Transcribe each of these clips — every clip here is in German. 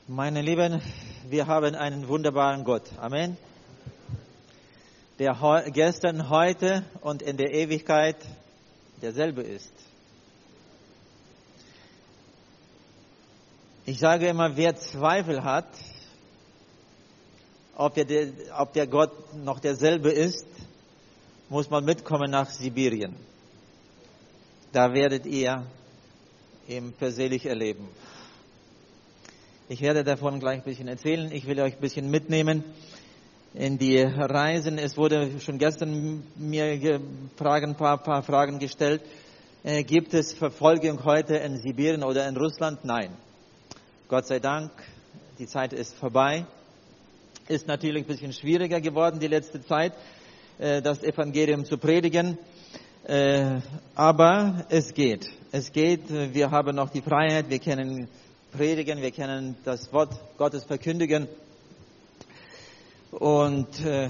Meine Lieben, wir haben einen wunderbaren Gott. Amen. Der gestern, heute und in der Ewigkeit derselbe ist. Ich sage immer, wer Zweifel hat, ob der Gott noch derselbe ist, muss mal mitkommen nach Sibirien. Da werdet ihr ihn persönlich erleben. Ich werde davon gleich ein bisschen erzählen. Ich will euch ein bisschen mitnehmen in die Reisen. Es wurde schon gestern mir ein paar Fragen gestellt. Gibt es Verfolgung heute in Sibirien oder in Russland? Nein. Gott sei Dank, die Zeit ist vorbei. Ist natürlich ein bisschen schwieriger geworden die letzte Zeit, das Evangelium zu predigen. Aber es geht. Es geht. Wir haben noch die Freiheit. Wir können predigen. Wir können das Wort Gottes verkündigen. Und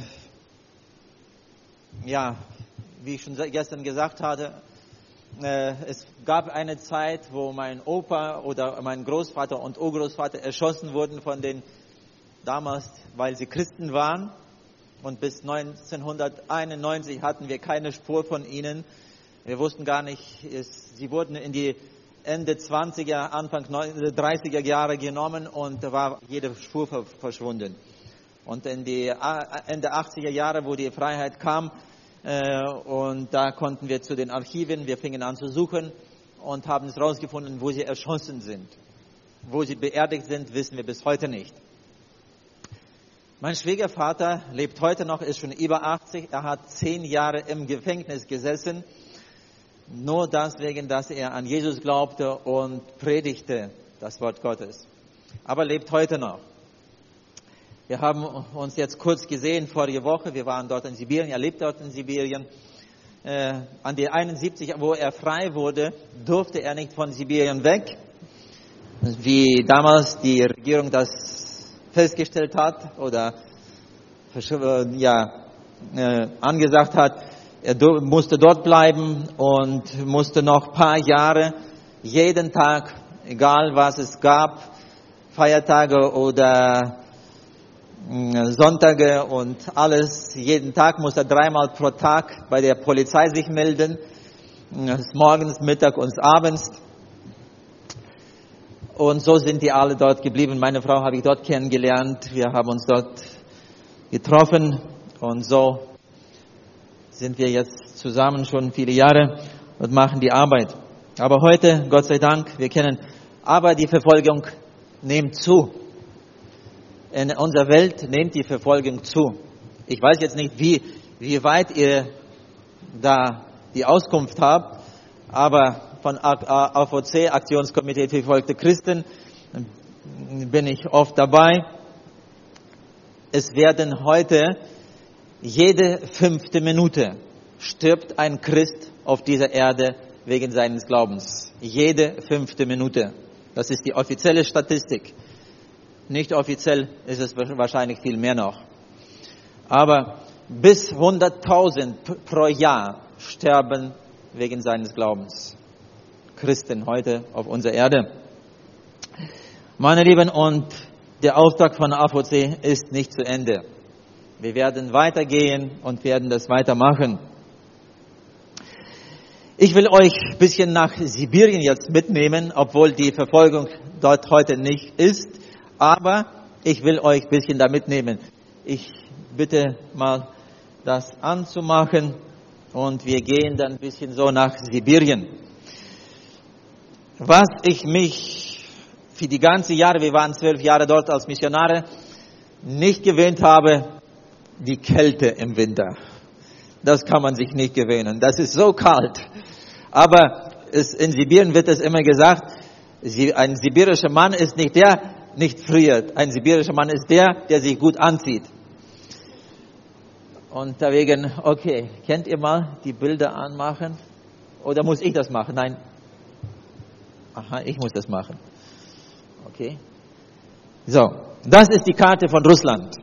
wie ich schon gestern gesagt hatte, es gab eine Zeit, wo mein Opa oder mein Großvater und Urgroßvater erschossen wurden von den damals, weil sie Christen waren. Und bis 1991 hatten wir keine Spur von ihnen. Wir wussten gar nicht, sie wurden in die Ende 20er, Anfang 30er Jahre genommen und da war jede Spur verschwunden. Und in die Ende 80er Jahre, wo die Freiheit kam, und da konnten wir zu den Archiven, wir fingen an zu suchen und haben es rausgefunden, wo sie erschossen sind. Wo sie beerdigt sind, wissen wir bis heute nicht. Mein Schwiegervater lebt heute noch, ist schon über 80. Er hat 10 Jahre im Gefängnis gesessen, nur deswegen, dass er an Jesus glaubte und predigte das Wort Gottes. Aber lebt heute noch. Wir haben uns jetzt kurz gesehen vorige Woche. Wir waren dort in Sibirien. Er lebt dort in Sibirien. An die 71, wo er frei wurde, durfte er nicht von Sibirien weg, wie damals die Regierung das festgestellt hat oder angesagt hat. Er musste dort bleiben und musste noch ein paar Jahre jeden Tag, egal was es gab, Feiertage oder Sonntage und alles, jeden Tag musste er 3-mal pro Tag bei der Polizei sich melden, morgens, Mittag und abends. Und so sind die alle dort geblieben. Meine Frau habe ich dort kennengelernt. Wir haben uns dort getroffen und so sind wir jetzt zusammen schon viele Jahre und machen die Arbeit. Aber heute, Gott sei Dank, wir kennen, aber die Verfolgung nimmt zu. In unserer Welt nimmt die Verfolgung zu. Ich weiß jetzt nicht, wie weit ihr da die Auskunft habt, aber von AVC, Aktionskomitee für verfolgte Christen, bin ich oft dabei. Es werden heute jede 5. Minute stirbt ein Christ auf dieser Erde wegen seines Glaubens. Jede 5. Minute. Das ist die offizielle Statistik. Nicht offiziell ist es wahrscheinlich viel mehr noch. Aber bis 100.000 pro Jahr sterben wegen seines Glaubens. Christen heute auf unserer Erde. Meine Lieben, und der Auftrag von AVC ist nicht zu Ende. Wir werden weitergehen und werden das weitermachen. Ich will euch ein bisschen nach Sibirien jetzt mitnehmen, obwohl die Verfolgung dort heute nicht ist. Aber ich will euch ein bisschen da mitnehmen. Ich bitte mal das anzumachen und wir gehen dann ein bisschen so nach Sibirien. Was ich mich für die ganzen Jahre, wir waren 12 Jahre dort als Missionare, nicht gewöhnt habe, die Kälte im Winter. Das kann man sich nicht gewöhnen. Das ist so kalt. Aber in Sibirien wird es immer gesagt, ein sibirischer Mann ist nicht der, nicht friert. Ein sibirischer Mann ist der sich gut anzieht. Und deswegen, okay, könnt ihr mal die Bilder anmachen? Oder muss ich das machen? Nein. Aha, ich muss das machen. Okay. So, das ist die Karte von Russland.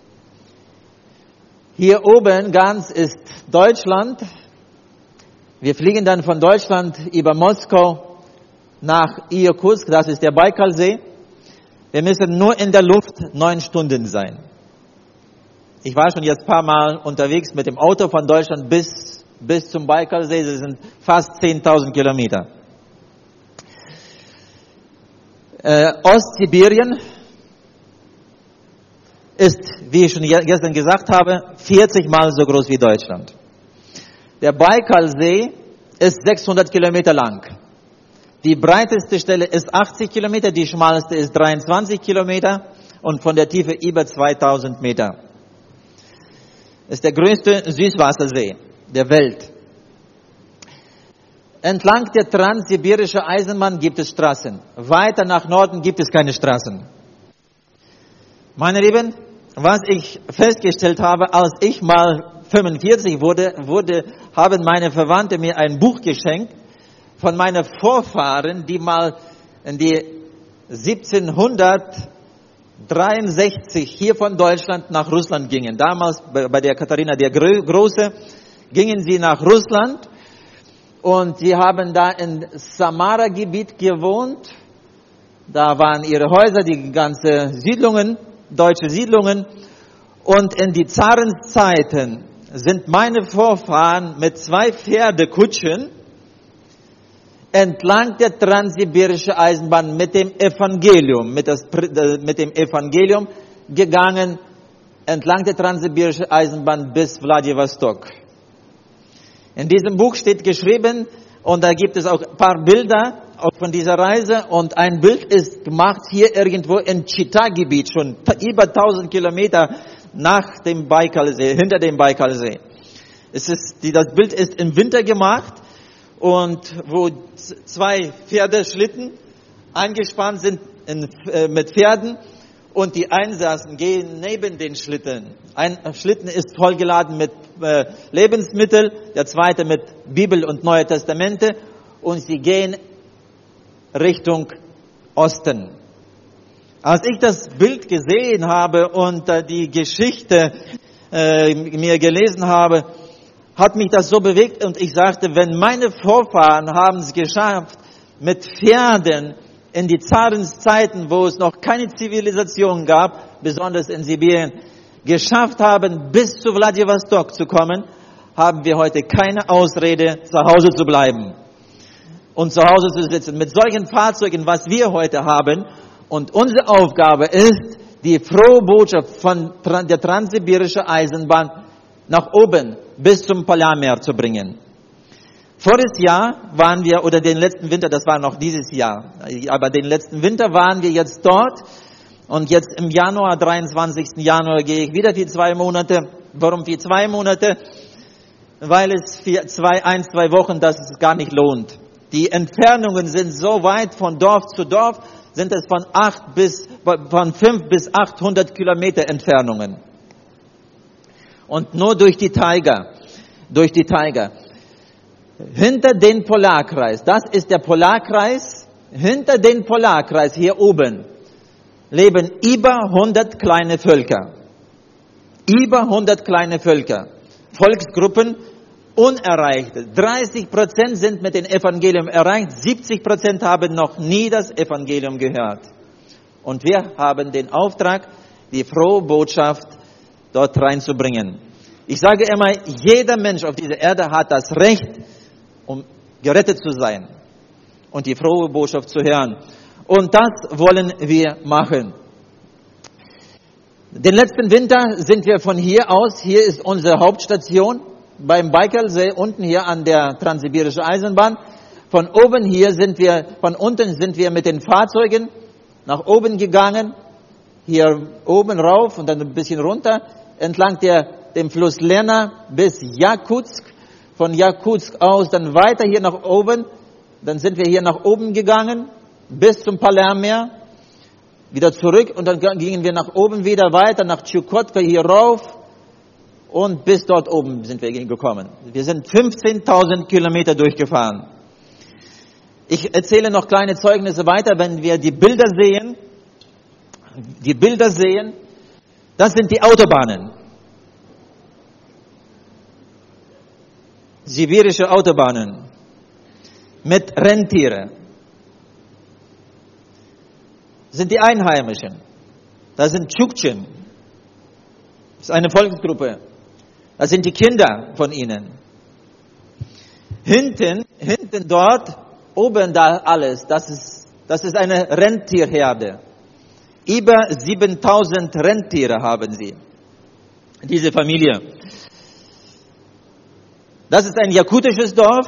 Hier oben ganz ist Deutschland. Wir fliegen dann von Deutschland über Moskau nach Irkutsk, das ist der Baikalsee. Wir müssen nur in der Luft 9 Stunden sein. Ich war schon jetzt ein paar Mal unterwegs mit dem Auto von Deutschland bis zum Baikalsee. Das sind fast 10.000 Kilometer. Ostsibirien ist, wie ich schon gestern gesagt habe, 40 Mal so groß wie Deutschland. Der Baikalsee ist 600 Kilometer lang. Die breiteste Stelle ist 80 Kilometer, die schmalste ist 23 Kilometer und von der Tiefe über 2000 Meter. Ist der größte Süßwassersee der Welt. Entlang der transsibirischen Eisenbahn gibt es Straßen. Weiter nach Norden gibt es keine Straßen. Meine Lieben, was ich festgestellt habe, als ich mal 45 wurde, haben meine Verwandten mir ein Buch geschenkt von meinen Vorfahren, die mal in die 1763 hier von Deutschland nach Russland gingen. Damals bei der Katharina der Große gingen sie nach Russland und sie haben da im Samara-Gebiet gewohnt. Da waren ihre Häuser, die ganzen Siedlungen, deutsche Siedlungen. Und in die Zarenzeiten sind meine Vorfahren mit 2 Pferdekutschen entlang der transsibirischen Eisenbahn mit dem Evangelium gegangen, entlang der transsibirischen Eisenbahn bis Wladiwostok. In diesem Buch steht geschrieben, und da gibt es auch ein paar Bilder auch von dieser Reise, und ein Bild ist gemacht hier irgendwo im Chita-Gebiet, schon über 1000 Kilometer nach dem Baikalsee, hinter dem Baikalsee. Das Bild ist im Winter gemacht, und wo 2 Pferdeschlitten eingespannt sind mit Pferden und die Einsassen gehen neben den Schlitten. Ein Schlitten ist vollgeladen mit Lebensmitteln, der zweite mit Bibel und Neue Testamente und sie gehen Richtung Osten. Als ich das Bild gesehen habe und die Geschichte mir gelesen habe, hat mich das so bewegt und ich sagte, wenn meine Vorfahren haben es geschafft, mit Pferden in die Zarenzeiten, wo es noch keine Zivilisation gab, besonders in Sibirien, geschafft haben, bis zu Wladiwostok zu kommen, haben wir heute keine Ausrede, zu Hause zu bleiben und zu Hause zu sitzen. Mit solchen Fahrzeugen, was wir heute haben, und unsere Aufgabe ist, die frohe Botschaft von der transsibirischen Eisenbahn nach oben bis zum Polarmeer zu bringen. Voriges Jahr waren wir, oder den letzten Winter, das war noch dieses Jahr, aber den letzten Winter waren wir jetzt dort und jetzt im Januar, 23. Januar gehe ich wieder für 2 Monate. Warum für 2 Monate? Weil es für 2 Wochen, das es gar nicht lohnt. Die Entfernungen sind so weit von Dorf zu Dorf, sind es von 5 bis 800 Kilometer Entfernungen. Und nur durch die Taiga. Hinter den Polarkreis, das ist der Polarkreis, hinter den Polarkreis hier oben leben über 100 kleine Völker. Über 100 kleine Völker. Volksgruppen unerreicht. 30% sind mit dem Evangelium erreicht, 70% haben noch nie das Evangelium gehört. Und wir haben den Auftrag, die frohe Botschaft dort reinzubringen. Ich sage immer, jeder Mensch auf dieser Erde hat das Recht, um gerettet zu sein und die frohe Botschaft zu hören. Und das wollen wir machen. Den letzten Winter sind wir von hier aus, hier ist unsere Hauptstation, beim Baikalsee, unten hier an der transsibirischen Eisenbahn. Von unten sind wir mit den Fahrzeugen nach oben gegangen, hier oben rauf und dann ein bisschen runter, entlang dem Fluss Lena bis Jakutsk. Von Jakutsk aus dann weiter hier nach oben. Dann sind wir hier nach oben gegangen, bis zum Polarmeer, wieder zurück und dann gingen wir nach oben wieder weiter, nach Tschukotka hier rauf und bis dort oben sind wir gekommen. Wir sind 15.000 Kilometer durchgefahren. Ich erzähle noch kleine Zeugnisse weiter, wenn wir die Bilder sehen, das sind die Autobahnen. Sibirische Autobahnen mit Rentiere. sind die Einheimischen. Das sind Tschuktschen. Das ist eine Volksgruppe. Das sind die Kinder von ihnen. Hinten dort, oben da alles, das ist eine Rentierherde. Über 7000 Rentiere haben sie, diese Familie. Das ist ein jakutisches Dorf,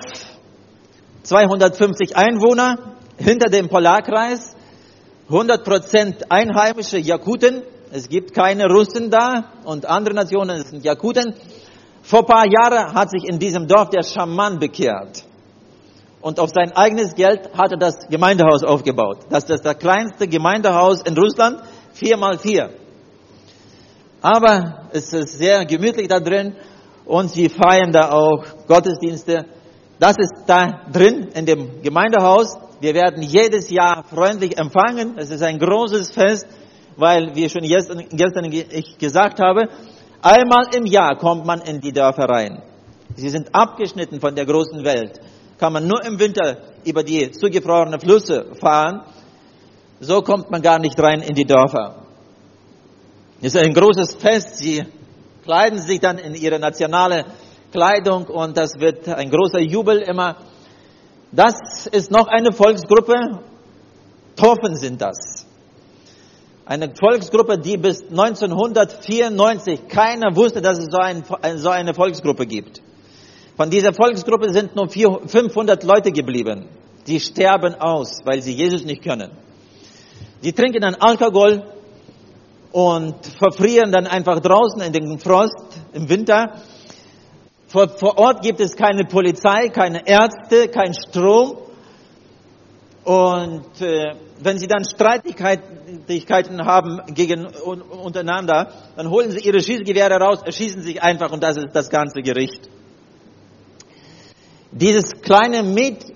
250 Einwohner, hinter dem Polarkreis, 100% einheimische Jakuten. Es gibt keine Russen da und andere Nationen, es sind Jakuten. Vor ein paar Jahren hat sich in diesem Dorf der Schaman bekehrt. Und auf sein eigenes Geld hat er das Gemeindehaus aufgebaut. Das ist das kleinste Gemeindehaus in Russland, 4x4. Aber es ist sehr gemütlich da drin und sie feiern da auch Gottesdienste. Das ist da drin in dem Gemeindehaus. Wir werden jedes Jahr freundlich empfangen. Es ist ein großes Fest, weil, wie schon gestern ich gesagt habe, einmal im Jahr kommt man in die Dörfer rein. Sie sind abgeschnitten von der großen Welt. Kann man nur im Winter über die zugefrorenen Flüsse fahren. So kommt man gar nicht rein in die Dörfer. Es ist ein großes Fest. Sie kleiden sich dann in ihre nationale Kleidung und das wird ein großer Jubel immer. Das ist noch eine Volksgruppe. Tofen sind das. Eine Volksgruppe, die bis 1994 keiner wusste, dass es so eine Volksgruppe gibt. Von dieser Volksgruppe sind nur 500 Leute geblieben. Die sterben aus, weil sie Jesus nicht können. Die trinken dann Alkohol und verfrieren dann einfach draußen in den Frost im Winter. Vor Ort gibt es keine Polizei, keine Ärzte, kein Strom. Und wenn sie dann Streitigkeiten haben untereinander, dann holen sie ihre Schießgewehre raus, erschießen sich einfach und das ist das ganze Gericht. Dieses kleine Mädchen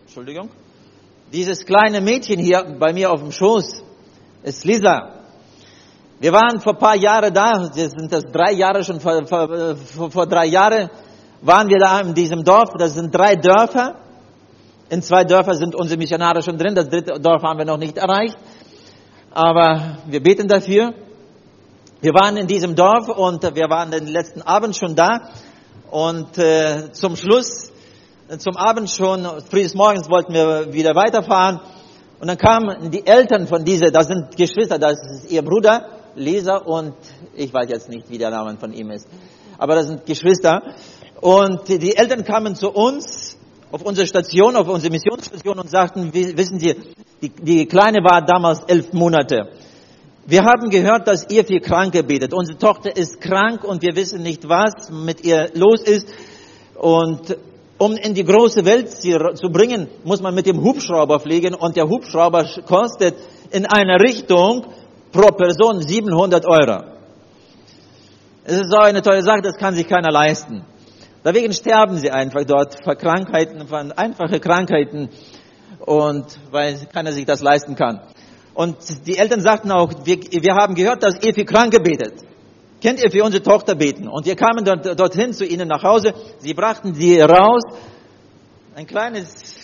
hier bei mir auf dem Schoß ist Lisa. Wir waren vor ein paar Jahren da, sind das 3 Jahre schon, vor 3 Jahren waren wir da in diesem Dorf. Das sind 3 Dörfer. In 2 Dörfer sind unsere Missionare schon drin. Das 3. Dorf haben wir noch nicht erreicht. Aber wir beten dafür. Wir waren in diesem Dorf und wir waren den letzten Abend schon da. Und zum Abend schon, frühes Morgens wollten wir wieder weiterfahren. Und dann kamen die Eltern von das sind Geschwister, das ist ihr Bruder, Lisa und ich weiß jetzt nicht, wie der Name von ihm ist. Aber das sind Geschwister. Und die Eltern kamen zu uns auf unsere Station, auf unsere Missionsstation und sagten, wissen Sie, die Kleine war damals 11 Monate. Wir haben gehört, dass ihr für Kranke betet. Unsere Tochter ist krank und wir wissen nicht, was mit ihr los ist. Und um in die große Welt zu bringen, muss man mit dem Hubschrauber fliegen und der Hubschrauber kostet in einer Richtung pro Person 700 €. Es ist so eine tolle Sache, das kann sich keiner leisten. Deswegen sterben sie einfach dort von einfachen Krankheiten und weil keiner sich das leisten kann. Und die Eltern sagten auch, wir haben gehört, dass ihr für Kranke betet. Könnt ihr für unsere Tochter beten? Und wir kamen dorthin zu ihnen nach Hause. Sie brachten sie raus. Ein kleines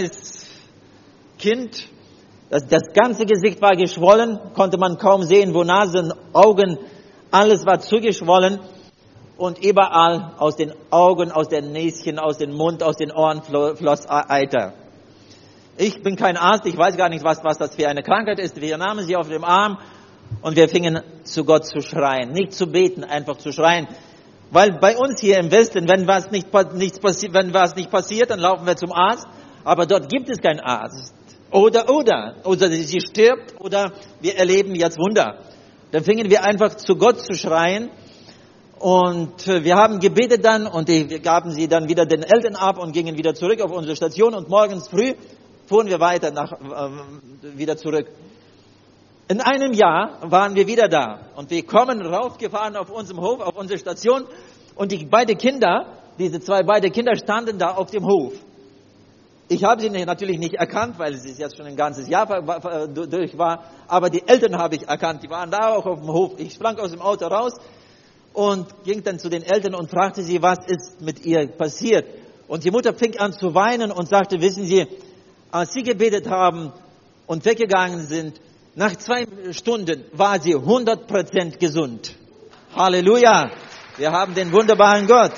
Kind. Das ganze Gesicht war geschwollen. Konnte man kaum sehen, wo Nase, Augen, alles war zugeschwollen. Und überall aus den Augen, aus den Näschen, aus dem Mund, aus den Ohren floss Eiter. Ich bin kein Arzt. Ich weiß gar nicht, was das für eine Krankheit ist. Wir nahmen sie auf dem Arm. Und wir fingen zu Gott zu schreien, nicht zu beten, einfach zu schreien. Weil bei uns hier im Westen, wenn was nicht passiert, dann laufen wir zum Arzt. Aber dort gibt es keinen Arzt. Oder sie stirbt oder wir erleben jetzt Wunder. Dann fingen wir einfach zu Gott zu schreien. Und wir haben gebetet dann und wir gaben sie dann wieder den Eltern ab und gingen wieder zurück auf unsere Station. Und morgens früh fuhren wir weiter wieder zurück. In einem Jahr waren wir wieder da und wir kommen raufgefahren auf unserem Hof, auf unsere Station und diese beiden Kinder standen da auf dem Hof. Ich habe sie natürlich nicht erkannt, weil sie jetzt schon ein ganzes Jahr durch war, aber die Eltern habe ich erkannt, die waren da auch auf dem Hof. Ich sprang aus dem Auto raus und ging dann zu den Eltern und fragte sie, was ist mit ihr passiert. Und die Mutter fing an zu weinen und sagte, wissen Sie, als Sie gebetet haben und weggegangen sind, Nach 2 Stunden war sie 100% gesund. Halleluja! Wir haben den wunderbaren Gott.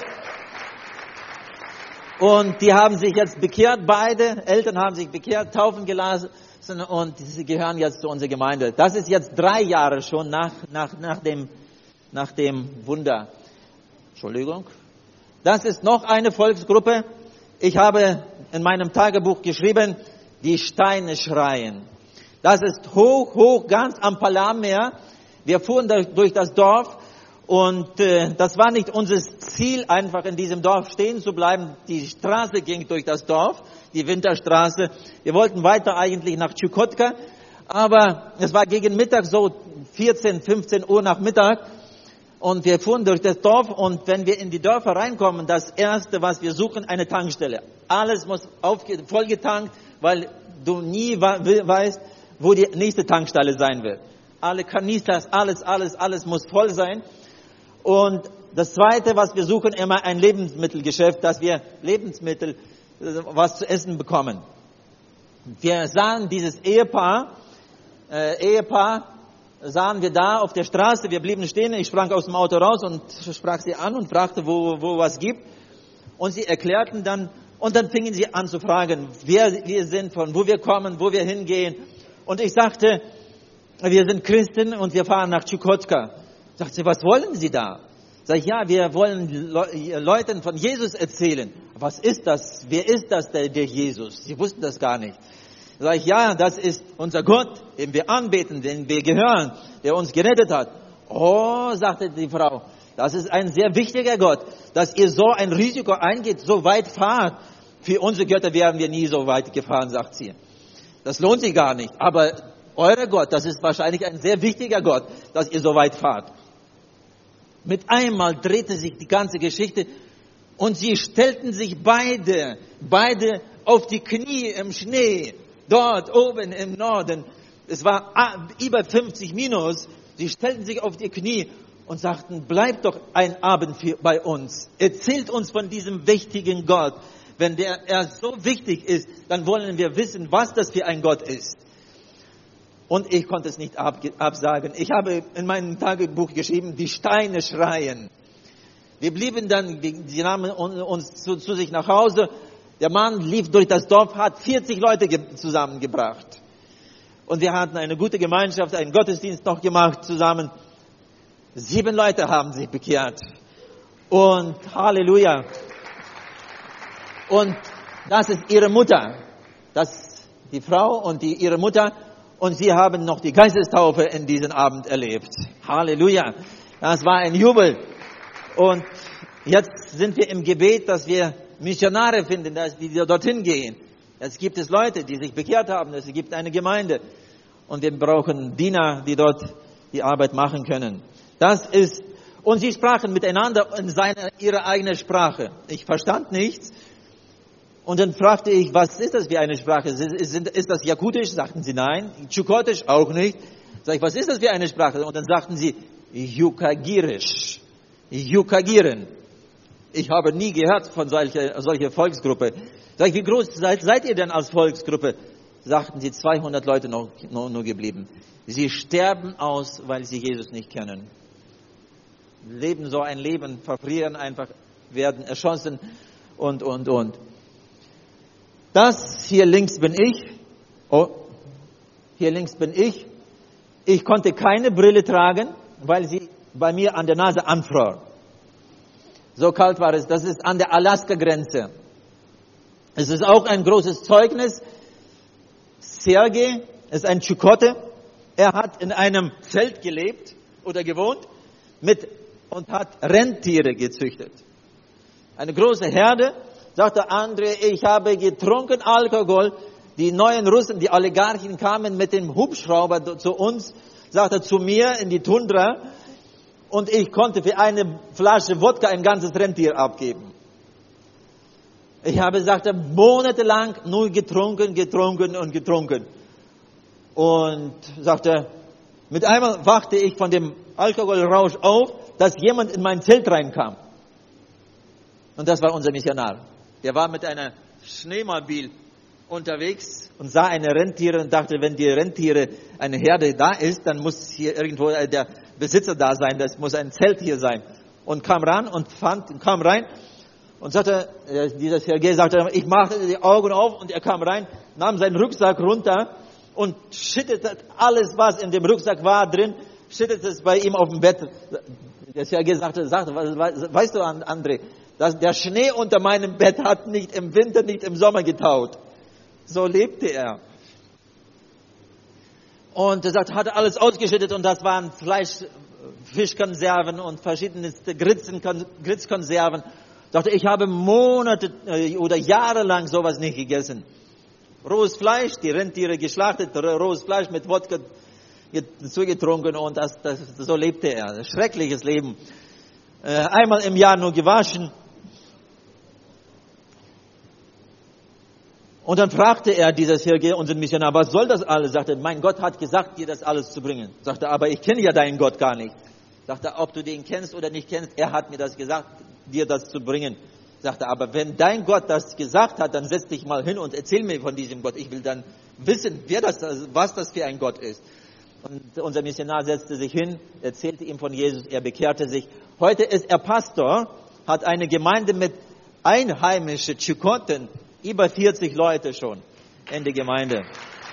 Und die haben sich jetzt bekehrt, beide Eltern haben sich bekehrt, taufen gelassen und sie gehören jetzt zu unserer Gemeinde. Das ist jetzt 3 Jahre schon nach dem Wunder. Entschuldigung. Das ist noch eine Volksgruppe. Ich habe in meinem Tagebuch geschrieben, die Steine schreien. Das ist hoch, ganz am Palammeer. Wir fuhren durch das Dorf und das war nicht unser Ziel, einfach in diesem Dorf stehen zu bleiben. Die Straße ging durch das Dorf, die Winterstraße. Wir wollten weiter eigentlich nach Tschukotka, aber es war gegen Mittag, so 14, 15 Uhr nach Mittag. Und wir fuhren durch das Dorf und wenn wir in die Dörfer reinkommen, das Erste, was wir suchen, eine Tankstelle. Alles muss vollgetankt, weil du nie weißt, wo die nächste Tankstelle sein wird. Alle Kanisters, alles muss voll sein. Und das Zweite, was wir suchen, immer ein Lebensmittelgeschäft, dass wir Lebensmittel, was zu essen bekommen. Wir sahen dieses Ehepaar sahen wir da auf der Straße, wir blieben stehen, ich sprang aus dem Auto raus und sprach sie an und fragte, wo was gibt. Und sie erklärten dann, und dann fingen sie an zu fragen, wer wir sind, von wo wir kommen, wo wir hingehen. Und ich sagte, wir sind Christen und wir fahren nach Tschukotka. Sagt sie, was wollen Sie da? Sag ich, ja, wir wollen Leuten von Jesus erzählen. Was ist das? Wer ist das, der Jesus? Sie wussten das gar nicht. Sag ich, ja, das ist unser Gott, den wir anbeten, den wir gehören, der uns gerettet hat. Oh, sagte die Frau, das ist ein sehr wichtiger Gott, dass ihr so ein Risiko eingeht, so weit fahrt. Für unsere Götter wären wir nie so weit gefahren, sagt sie. Das lohnt sich gar nicht. Aber euer Gott, das ist wahrscheinlich ein sehr wichtiger Gott, dass ihr so weit fahrt. Mit einmal drehte sich die ganze Geschichte und sie stellten sich beide auf die Knie im Schnee. Dort oben im Norden, es war über 50 minus, sie stellten sich auf die Knie und sagten, bleibt doch ein Abend bei uns. Erzählt uns von diesem wichtigen Gott. Wenn er so wichtig ist, dann wollen wir wissen, was das für ein Gott ist. Und ich konnte es nicht absagen. Ich habe in meinem Tagebuch geschrieben, die Steine schreien. Wir blieben dann, sie nahmen uns zu sich nach Hause. Der Mann lief durch das Dorf, hat 40 Leute zusammengebracht. Und wir hatten eine gute Gemeinschaft, einen Gottesdienst noch gemacht zusammen. 7 Leute haben sich bekehrt. Und Halleluja. Und das ist ihre Mutter. Die Frau und ihre Mutter. Und sie haben noch die Geistestaufe in diesem Abend erlebt. Halleluja. Das war ein Jubel. Und jetzt sind wir im Gebet, dass wir Missionare finden, die dorthin gehen. Es gibt Leute, die sich bekehrt haben. Es gibt eine Gemeinde. Und wir brauchen Diener, die dort die Arbeit machen können. Und sie sprachen miteinander in ihrer eigenen Sprache. Ich verstand nichts. Und dann fragte ich, was ist das für eine Sprache? Ist das Jakutisch? Sagten sie nein. Tschukotisch? Auch nicht. Sag ich, was ist das für eine Sprache? Und dann sagten sie, Yukagirisch. Yukagiren. Ich habe nie gehört von solcher Volksgruppe. Sag ich, wie groß seid ihr denn als Volksgruppe? Sagten sie, 200 Leute nur geblieben. Sie sterben aus, weil sie Jesus nicht kennen. Leben so ein Leben, verfrieren einfach, werden erschossen und. Das hier links bin ich. Oh, hier links bin ich. Ich konnte keine Brille tragen, weil sie bei mir an der Nase anfror. So kalt war es. Das ist an der Alaska-Grenze. Es ist auch ein großes Zeugnis. Sergei ist ein Tschukote. Er hat in einem Zelt gelebt oder gewohnt und hat Rentiere gezüchtet. Eine große Herde. Sagte André, ich habe getrunken Alkohol. Die neuen Russen, die Oligarchen kamen mit dem Hubschrauber zu uns, sagte zu mir in die Tundra. Und ich konnte für eine Flasche Wodka ein ganzes Rentier abgeben. Ich habe, sagte, monatelang nur getrunken. Und sagte, mit einmal wachte ich von dem Alkoholrausch auf, dass jemand in mein Zelt reinkam. Und das war unser Missionar. Der war mit einer Schneemobil unterwegs und sah eine Rentiere und dachte, wenn die Rentiere, eine Herde da ist, dann muss hier irgendwo der Besitzer da sein, das muss ein Zelt hier sein. Und kam rein und sagte, dieser Sergei sagte, ich machte die Augen auf und er kam rein, nahm seinen Rucksack runter und schüttete alles, was in dem Rucksack war drin, schüttete es bei ihm auf dem Bett. Der Sergei sagte, weißt du, André, der Schnee unter meinem Bett hat nicht im Winter, nicht im Sommer getaut. So lebte er. Und er sagt, hat alles ausgeschüttet und das waren Fischkonserven und verschiedene Gritzkonserven. Sagte, ich habe Monate oder Jahre lang sowas nicht gegessen. Rohes Fleisch, die Rentiere geschlachtet, rohes Fleisch mit Wodka zugetrunken und so lebte er. Schreckliches Leben. Einmal im Jahr nur gewaschen. Und dann fragte er dieses Sergei, unseren Missionar, was soll das alles? Sagte, mein Gott hat gesagt, dir das alles zu bringen. Sagte, aber ich kenne ja deinen Gott gar nicht. Sagte, ob du den kennst oder nicht kennst, er hat mir das gesagt, dir das zu bringen. Sagte, aber wenn dein Gott das gesagt hat, dann setz dich mal hin und erzähl mir von diesem Gott. Ich will dann wissen, was das für ein Gott ist. Und unser Missionar setzte sich hin, erzählte ihm von Jesus, er bekehrte sich. Heute ist er Pastor, hat eine Gemeinde mit einheimischen Chikoten, über 40 Leute schon in der Gemeinde.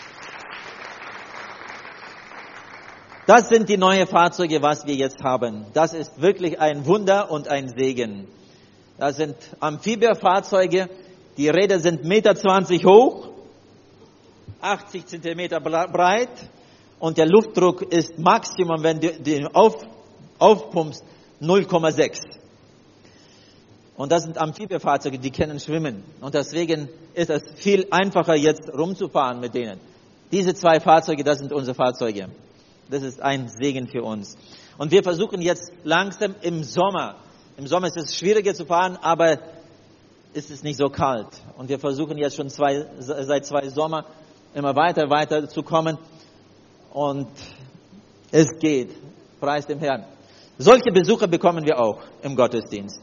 Das sind die neuen Fahrzeuge, was wir jetzt haben. Das ist wirklich ein Wunder und ein Segen. Das sind Amphibienfahrzeuge. Die Räder sind 1,20 Meter hoch, 80 Zentimeter breit und der Luftdruck ist Maximum, wenn du den aufpumpst, 0,6. Und das sind Amphibienfahrzeuge, die können schwimmen. Und deswegen ist es viel einfacher, jetzt rumzufahren mit denen. Diese zwei Fahrzeuge, das sind unsere Fahrzeuge. Das ist ein Segen für uns. Und wir versuchen jetzt langsam im Sommer. Im Sommer ist es schwieriger zu fahren, aber ist es nicht so kalt. Und wir versuchen jetzt schon seit 2 Sommer immer weiter zu kommen. Und es geht. Preis dem Herrn. Solche Besucher bekommen wir auch im Gottesdienst.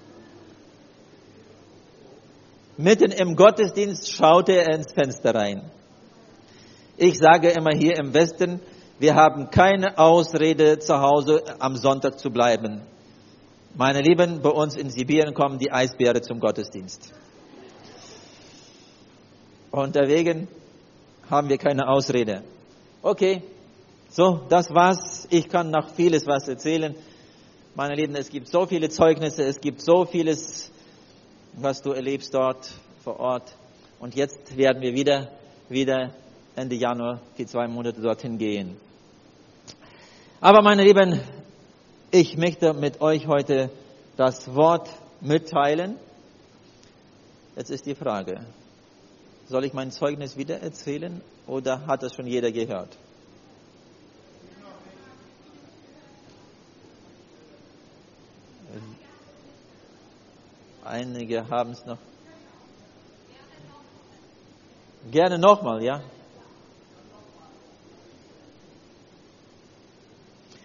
Mitten im Gottesdienst schaute er ins Fenster rein. Ich sage immer hier im Westen, wir haben keine Ausrede, zu Hause am Sonntag zu bleiben. Meine Lieben, bei uns in Sibirien kommen die Eisbären zum Gottesdienst. Und deswegen haben wir keine Ausrede. Okay, so, das war's. Ich kann noch vieles was erzählen. Meine Lieben, es gibt so viele Zeugnisse, es gibt so vieles, was du erlebst dort vor Ort. Und jetzt werden wir wieder Ende Januar für 2 Monate dorthin gehen. Aber meine Lieben, ich möchte mit euch heute das Wort mitteilen. Jetzt ist die Frage, soll ich mein Zeugnis wieder erzählen oder hat das schon jeder gehört? Einige haben es noch. Gerne nochmal, ja?